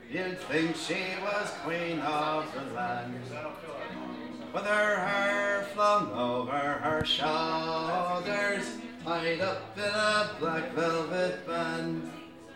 You'd think she was queen of the land, with her hair flung over her shoulders, tied up in a black velvet band.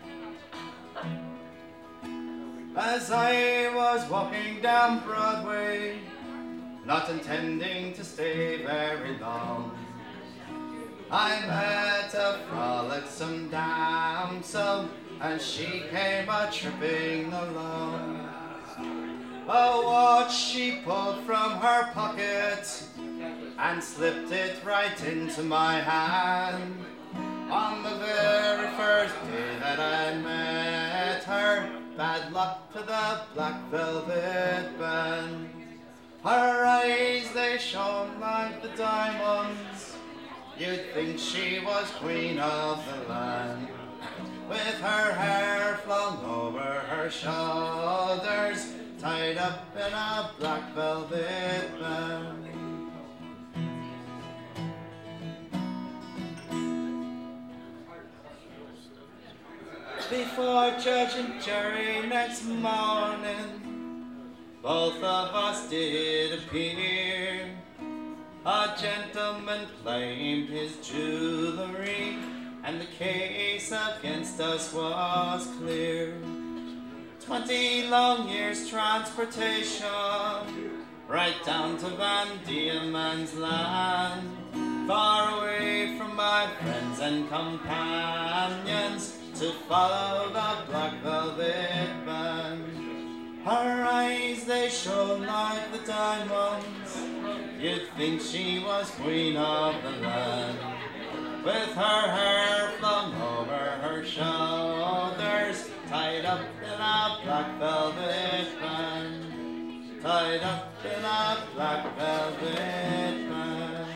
As I was walking down Broadway, not intending to stay very long, I met a frolicsome damsel, and she came a-tripping along. A watch she pulled from her pocket and slipped it right into my hand. On the very first day that I met her, bad luck to the black velvet band. Her eyes, they shone like the diamonds. You'd think she was queen of the land, with her hair flung over her shoulders, tied up in a black velvet band. Before judge and jury next morning, both of us did appear. A gentleman claimed his jewelry, and the case against us was clear. 20 long years transportation, right down to Van Diemen's land, far away from my friends and companions, to follow the black velvet band. Her eyes, they shone like the diamonds. You'd think she was queen of the land, with her hair flung over her shoulders, tied up in a black velvet band, tied up in a black velvet band.